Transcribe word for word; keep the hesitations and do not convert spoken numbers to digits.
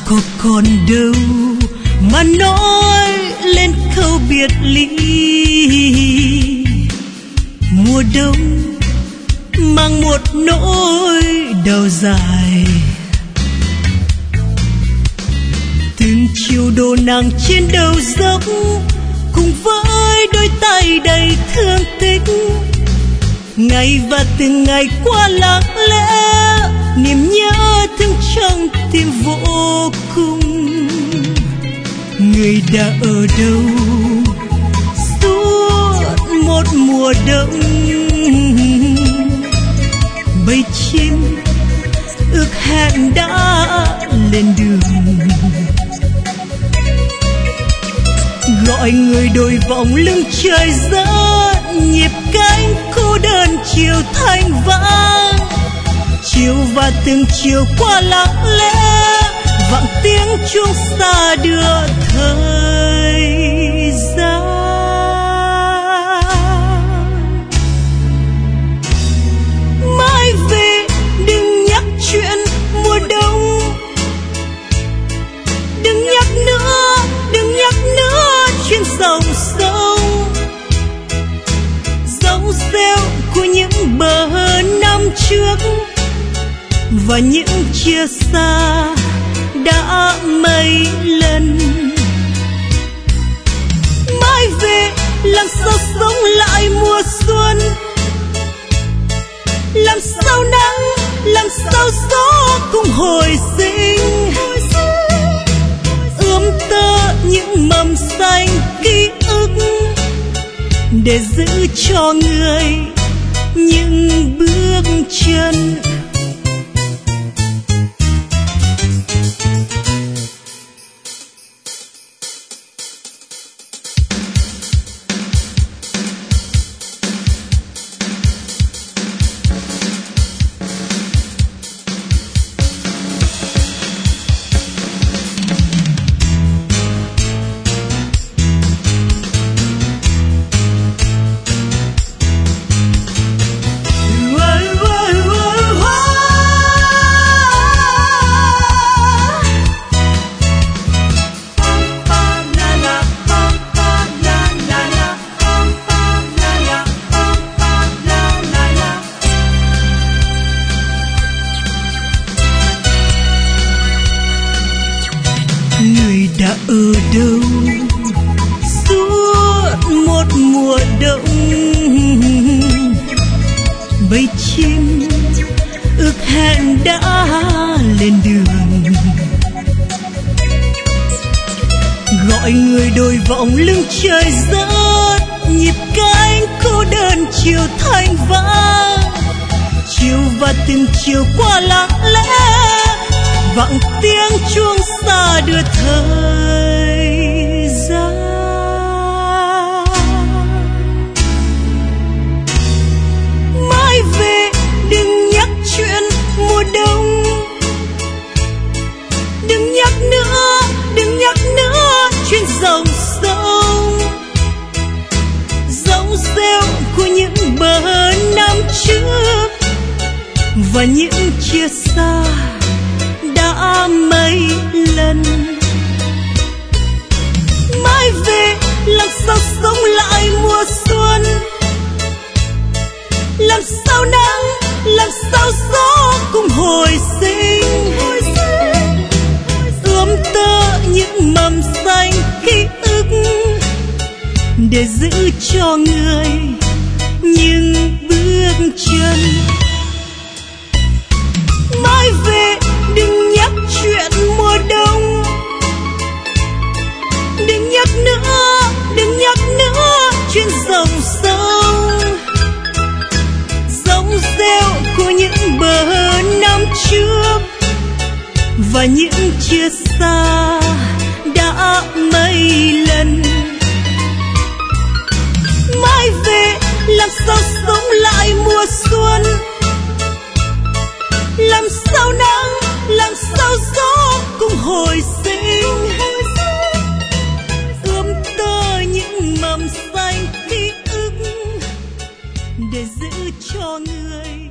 có còn đâu mà nói lên câu biệt ly. Mùa đông mang một nỗi đau dài, từng chiều đổ nắng trên đầu dốc cùng với đôi tay đầy thương tích. Ngày và từng ngày qua lặng lẽ, niềm nhớ thương trong tim vô cùng. Người đã ở đâu suốt một mùa đông? Bầy chim ước hẹn đã lên đường, gọi người đôi vòng lưng trời rớt. Nhịp cánh cô đơn chiều thanh vắng, chiều và từng chiều qua lặng lẽ, vọng tiếng chuông xa đưa thời gian. Mãi về đừng nhắc chuyện mùa đông, đừng nhắc nữa, đừng nhắc nữa chuyện dòng sông, dấu rêu của những bờ năm trước và những chia xa đã mấy lần. Mãi về làm sao sống lại mùa xuân, làm sao nắng, làm sao gió cùng hồi sinh. Ươm tơ những mầm xanh ký ức để giữ cho người những bước chân. Người đã ở đâu suốt một mùa đông? Bầy chim ước hẹn đã lên đường, gọi người đôi vòng lưng trời rớt. Nhịp cánh cô đơn chiều thanh vắng, chiều và từng chiều qua lặng lẽ, vọng tiếng chuông xa đưa thời gian. Mãi về đừng nhắc chuyện mùa đông, đừng nhắc nữa, đừng nhắc nữa chuyện dòng sông, dấu rêu của những bờ năm trước và những chia xa đã mấy lần. Mãi về làm sao sống lại mùa xuân, làm sao nắng, làm sao gió cùng hồi sinh. Ươm tơ những mầm xanh ký ức để giữ cho người những bước chân. Mãi về đừng nhắc chuyện mùa đông, đừng nhắc nữa, đừng nhắc nữa chuyện dòng sông, dấu rêu của những bờ năm trước và những chia xa đã mấy lần. Mãi về làm sao sống lại mùa xuân, làm sao nắng, làm sao gió cùng hồi sinh. Ươm tơ những mầm xanh ký ức để giữ cho người